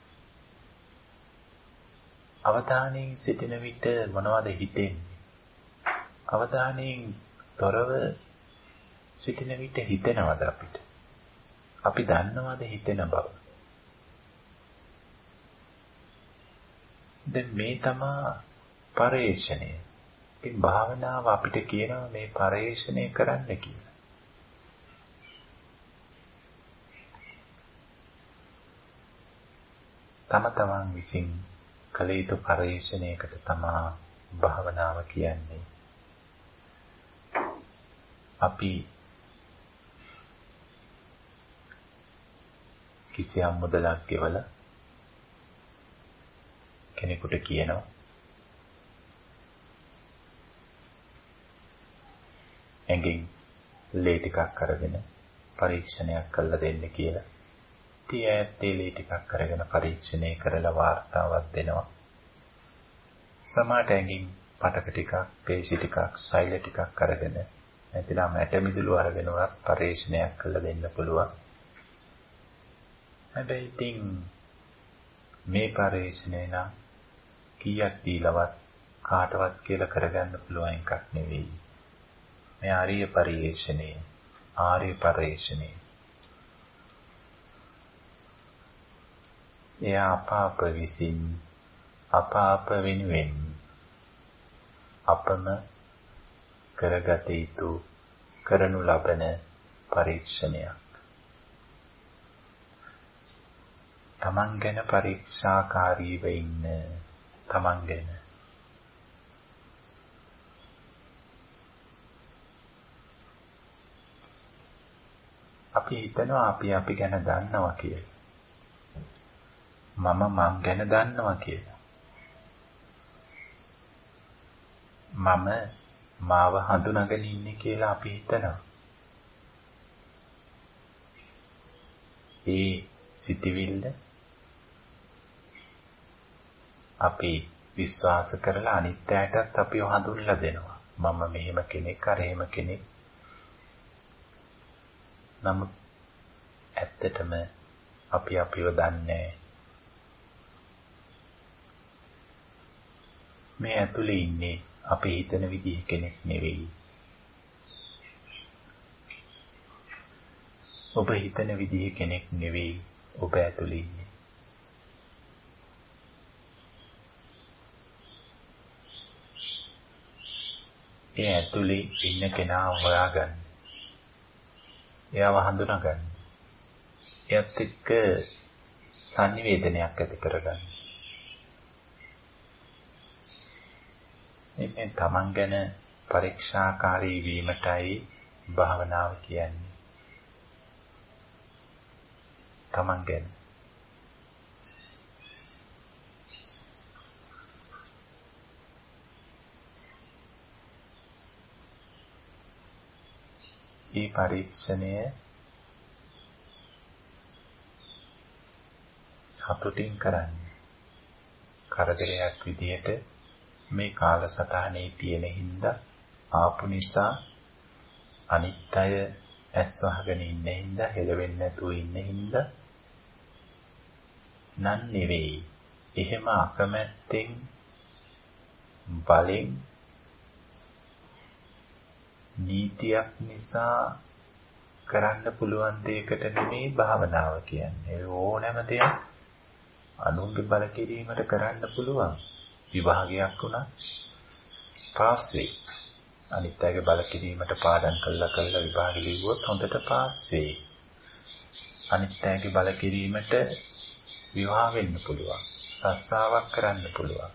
අවධානයෙන් සිටින විට මොනවද හිතෙන්නේ? අවධානයෙන් තොරව සිටින විට හිතෙනවද අපිට? අපි දන්නවද හිතෙන බව? දැන් මේ තමයි පරේක්ෂණය. ඉතින් භාවනාව අපිට කියනවා මේ පරේක්ෂණය කරන්න කියලා. තම තමන් විසින් කළ යුතු පරේක්ෂණයකට තමයි භාවනාව කියන්නේ. අපි කිසියම් මුදලක් ගෙවලා කෙනෙකුට කියනවා ඇඟින් ලේ ටිකක් අරගෙන පරීක්ෂණයක් කරලා දෙන්න කියලා. ඉතින් ඇත්තේ ලේ ටිකක් අරගෙන පරීක්ෂණය කරලා වාර්තාවක් දෙනවා. සමහරට ඇඟින් පටක ටිකක්, පේශි ටිකක්, සෛල ටිකක් අරගෙන නැතිනම් ඇට මිදුළු අරගෙන උනත් පරීක්ෂණයක් කරලා දෙන්න පුළුවන්. හැබැයි ඉතින් මේ පරීක්ෂණය නම් කීයක් දීලවත් කාටවත් කියලා කරගන්න පුළුවන් එකක් නෙවෙයි. මේ ආර්ය පරීක්ෂණය, ආර්ය පරීක්ෂණය. එය අප විසින් අප වෙනුවෙන් අපම කරගත යුතු කරනු ලබන පරීක්ෂණයක්. තමන් ගැන පරීක්ෂාකාරීව ඉන්න තමන් ගැන අපි හිතනවා අපි ගැන දන්නවා කියලා. මම ගැන දන්නවා කියලා. මම මාව හඳුනාගෙන ඉන්නේ කියලා අපි හිතනවා. ඒ සිතිවිල්ල අපි විශ්වාස කරලා අනිත් අයටත් අපිව හඳුන්ලා දෙනවා. මම මෙහෙම කෙනෙක්, අර එහෙම කෙනෙක්. නමුත් ඇත්තටම අපි අපිව දන්නේ මේ ඇතුලේ ඉන්නේ අපි හිතන විදිහ කෙනෙක් නෙවෙයි. ඔබ හිතන විදිහ කෙනෙක් නෙවෙයි ඔබ ඇතුලේ ඉන්නේ. ඒ ඇතුලේ ඉන්න කෙනා හොයාගන්න. එයාව හඳුනාගන්න. එයත් එක්ක සංනිවේදනයක් ඇති කරගන්න. මේ තමන් ගැන පරීක්ෂාකාරී වීමටයි භාවනාව කියන්නේ. තමන් ගැන. මේ පරීක්ෂණය සතුටින් කරන්නේ. කරදරයක් විදියට මේ කාලසටහනේ තියෙන හින්දා ආපු නිසා අනිත්‍ය ඇස් වහගෙන ඉන්න හින්දා හෙලවෙන්නේ නැතුව ඉන්න හින්දා නන් නෙවෙයි. එහෙම අකමැත්තෙන් බලෙන් නීතියක් නිසා කරන්න පුළුවන් දෙයකට නෙමෙයි භාවනාව කියන්නේ. ඕනෑම දෙයක් අනුන්ගේ බල කිරීමට කරන්න පුළුවන්. විභාගයක් වුණා පාස් වෙයි. අනිත් අයගේ බල කිරීමට පාඩම් කළා විභාගෙ ලිව්වොත් හොඳට පාස් වෙයි. අනිත් අයගේ බල කිරීමට විවාහ වෙන්න පුළුවන්. රස්සාවක් කරන්න පුළුවන්.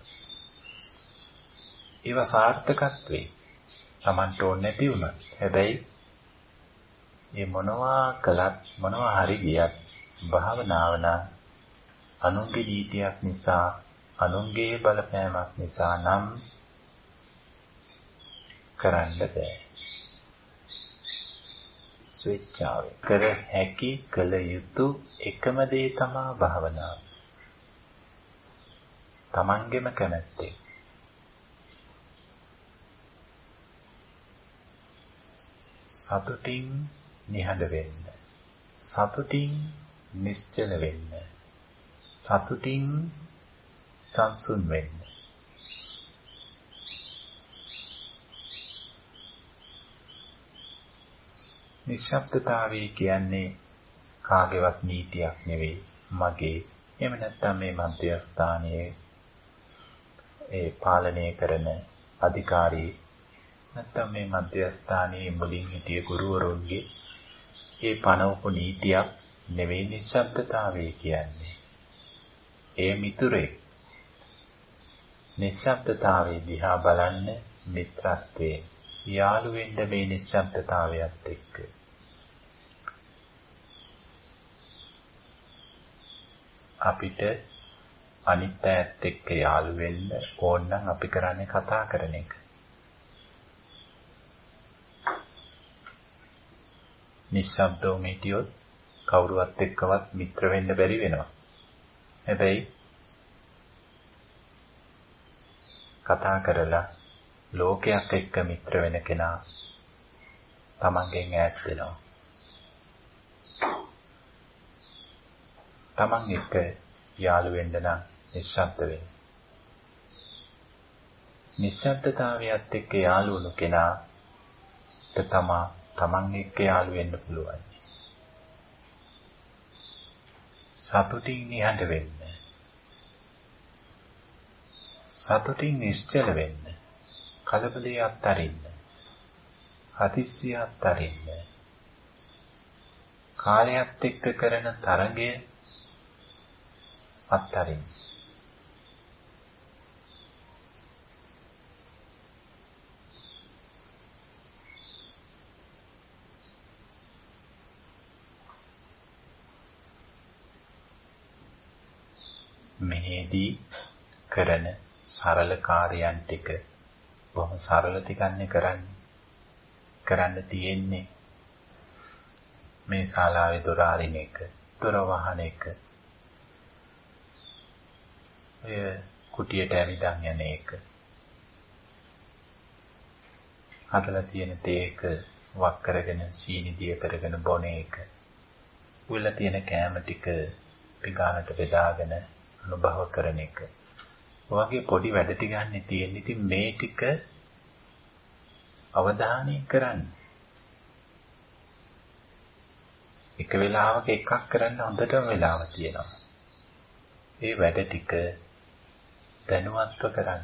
ඒව සාර්ථකත්වේ Tamanට ඕනේ නැති වුණා. හැබැයි මේ මොනවා කළත් මොනවා හරි ගියත් භාවනාව නම් අනුන්ගේ නීතියක් නිසා, අනුන්ගේ බලපෑමක් නිසා නම් කරන්න බෑ. ස්වේච්ඡාවෙන් කර හැකි කළ යුතු එකම දේ තමයි භාවනාව. තමන්ගෙම කැමැත්තෙන්. සතුටින් නිහඬ වෙන්න. සතුටින් නිශ්චල වෙන්න. සතුටින් සංසුන් වෙන්න. නිශ්ශබ්දතාවය කියන්නේ කාගේවත් නීතියක් නෙවෙයි, මගේ. එහෙම නැත්නම් මේ මධ්‍යස්ථානයේ ඒ පාලනය කරන අධිකාරී නැත්නම් මේ මධ්‍යස්ථානයේ මුලින් හිටිය ගුරුවරුන්ගේ ඒ පනවපු නීතියක් නෙවෙයි නිශ්ශබ්දතාවය කියන්නේ. ඒ මිතුරේ. නිශ්ශබ්දතාවයේ දිහා බලන්න මිත්‍රත්වයෙන් යාළු වෙන්න මේ නිශ්ශබ්දතාවයත් එක්ක. අපිට අනිත් අයත් එක්ක යාළු වෙන්න ඕන නම් අපි කරන්නේ කතා කරන එක. නිශ්ශබ්දව හිටියොත් කවුරුවත් එක්කවත් මිත්‍ර වෙන්න බැරි වෙනවා. හැබැයි කතා කරලා ලෝකයක් එක්ක මිත්‍ර වෙන කෙනා තමන්ගෙන් ඈත් වෙනවා. තමන් එක්ක යාළු වෙන්න නම් නිශ්ශබ්ද වෙන්න. නිශ්ශබ්දතාවයත් එක්ක යාළු වුණු කෙනාට තමන් එක්ක යාළු වෙන්න පුළුවන්. සතුටින් නිහඬ වෙන්න. සතුටින් නිශ්චල වෙන්න. කලබලයේ අත්හරින්න. හදිස්සිය අත්හරින්න. කාලයත් එක්ක කරන තරඟය අත්හරින්න. මෙහිදී කරන සරල කාර්යයන් ටික බොහොම සරල ටිකන්නේ කරන්න තියෙන්නේ. මේ ශාලාවේ දොර අරින එක, දොර වහන එක, ඔය කුටියට ඇවිදන් යන එක, හදලා තියෙන තේ එක වක් කරගෙන සීනි දිය කරගෙන බොන එක, උයලා තියෙන කෑම ටික පිඟානට බෙදාගෙන අනුභව කරන එක. ඔයගේ පොඩි වැඩ ටික ගන්න තියෙන. ඉතින් මේ ටික අවධානය කරන්න. එක වෙලාවක එකක් කරන්න හොඳටම වෙලාව තියෙනවා. මේ වැඩ ටික දැනුවත්ව කරන්න.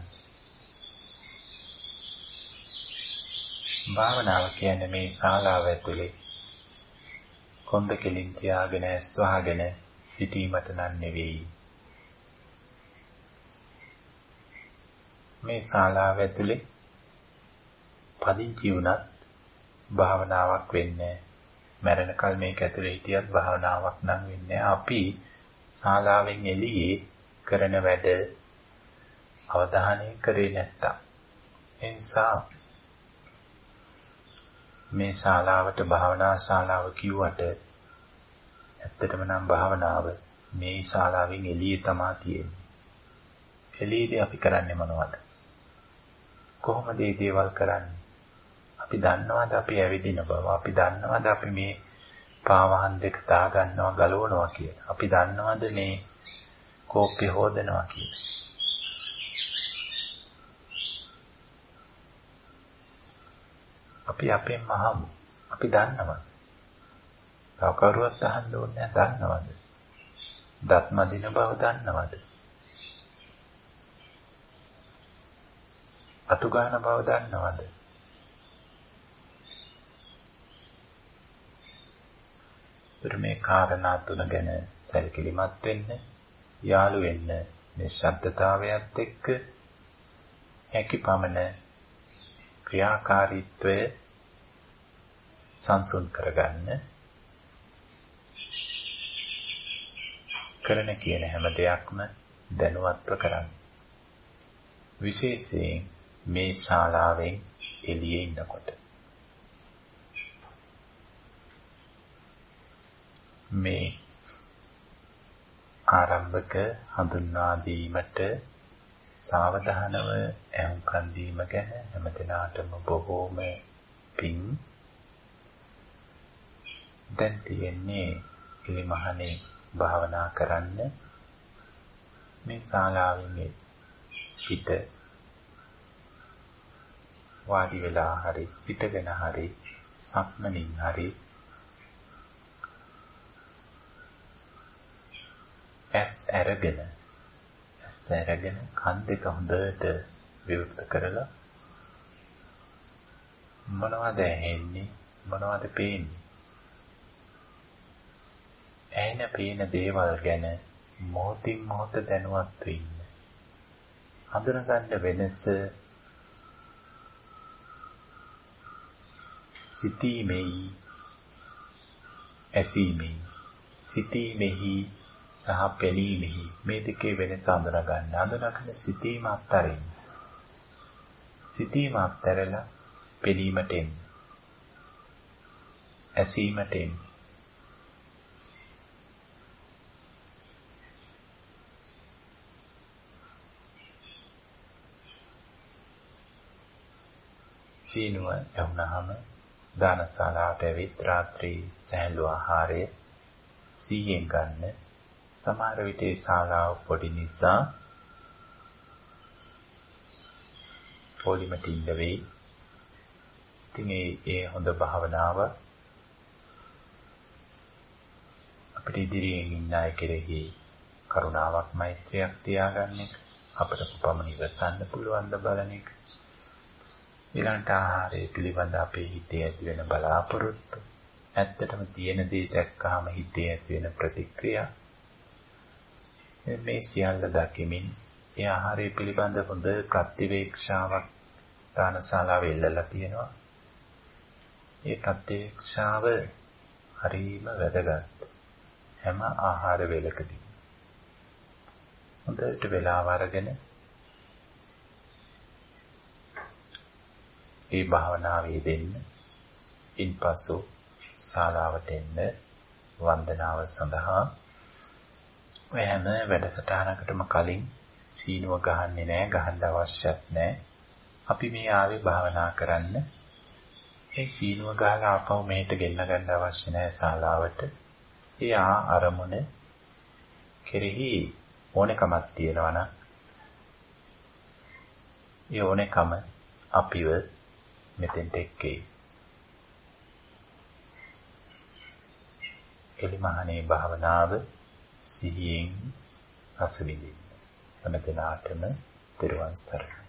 භාවනාව කියන්නේ මේ ශාලාව ඇතුලේ කොන්ද කෙලින් තියාගෙන ඇස් වහගෙන සිටීමට නන් නෙවෙයි. මේ ශාලාව ඇතුලේ පදිංචි වුණත් භාවනාවක් වෙන්නේ. මරණකල් මේක ඇතුලේ හිටියත් භාවනාවක් නම් වෙන්නේ. අපි ශාලාවෙන් එළියේ කරන වැඩ අවධානය කරේ නැත්තම්. ඒ නිසා මේ ශාලාවට භාවනා ශාලාව කිව්වට ඇත්තටම නම් භාවනාව මේ ශාලාවෙන් එළියේ තමයි තියෙන්නේ. එළියේදී අපි කරන්නේ මොනවද? කොහොමද මේ දේවල් කරන්නේ? අපි දන්නවද අපි ඇවිදින බව? අපි දන්නවද අපි මේ පාවහන් දෙක දා ගන්නවා ගලවනවා කියලා? අපි දන්නවද මේ කෝප්පේ හොදනවා කියලා? අපි අපෙන්ම අහමු. අපි දන්නවද? තව කවුරුවත් අහන්න ඕනේ නැහැ. දන්නවද? දත් මදින බව දන්නවද? අතු ගන්න බව දන්නවද? මේ කාරණා තුන ගැන සැලකිලිමත් වෙන්න, යාළු වෙන්න, නිශ්ශබ්දතාවයත් එක්ක හැකියපමණ ක්‍රියාකාරීත්වය සංසුන් කරගන්න. කරන කියන හැම දෙයක්ම දැනුවත්ව කරන්න. විශේෂයෙන් මේ ශාලාවෙන් එළියේ ඉන්නකොට මේ ආරම්භක හඳුන්වා දීමට සාවධානව ඇහුම්කන් දීම ගැන හැමදෙනාටම බොහෝම පිං. දැන් තියෙන්නේ එලිමහනේ භාවනා කරන්න මේ ශාලාවෙන් පිට වාඩි වෙලා හරි පිටගෙන හරි සක්මනින් හරි ඇස් අරගෙන කන් දෙක හොඳට විවෘත කරලා මොනවද ඇහෙන්නේ මොනවද පේන්නේ ඇහෙන පේන දේවල් ගැන මොහොතින් මොහොත දැනුවත් වෙන්න. හඳුනගන්න වෙනස සිතීමේයි ඇසීමේයි සිතීමේහි සහ පෙනීමේහි මේ දෙකේ වෙනස හඳුනගන්න. හඳුනගන්න සිතීම අත්තරින් සිතීම අත්තරලා පෙනීමට එන්න ඇසීමට එන්න. සීනුව යවුනහම දානශාලාවට ඇවිත් රාත්‍රී සෑහළු ආහාරය සීයෙන් ගන්න. සමහර විට ඒ ශාලාව පොඩි නිසා පොලිමට ඉන්න වෙයි. ඉතින් ඒ හොඳ භාවනාව අපිට ඉදිරියෙන් ඉන්න අය කෙරෙහි කරුණාවක් මෛත්‍රියක් තියාගන්න එක, අපට කොපමණ ඉවසන්න පුළුවන්ද බලන එක. ඊළඟට ආහාරය පිළිබඳ අපේ හිතේ ඇති වෙන බලාපොරොත්තු, ඇත්තටම තියෙන දේ දැක්කහම හිතේ ඇති වෙන ප්‍රතික්‍රියා, මේ සියල්ල දකිමින් ඒ ආහාරය පිළිබඳ හොඳ ප්‍රතිවේක්ෂාවක් දානශාලාවේ ඉල්ලලා තියෙනවා. ඒ ප්‍රතිවේක්ෂාව හරිම වැදගත්. හැම ආහාර වේලකදී හොඳට වෙලාව අරගෙන ඒ භාවනාවේ දෙන්න. ඉන්පසු ශාලාවට එන්න වන්දනාව සඳහා ඔය හැම වැඩසටහනකටම කලින් සීනුව ගහන්නේ නැහැ, ගහන්න අවශ්‍යත් නැහැ. අපි මේ ආවේ භාවනා කරන්න. ඒ සීනුව ගහලා ආපහු මෙහෙට ගෙන්න ගන්න අවශ්‍ය නැහැ ශාලාවට. ඒ අරමුණ කෙරෙහි ඕනෙකමක් තියෙනවා නම් ඒ ඕනෙකම අපිව මෙතෙන්ට එක්කේ. එලිමහනේ භාවනාව සිහියෙන් රස විඳින්න. හැම දිනාටම තෙරුවන් සරණයි.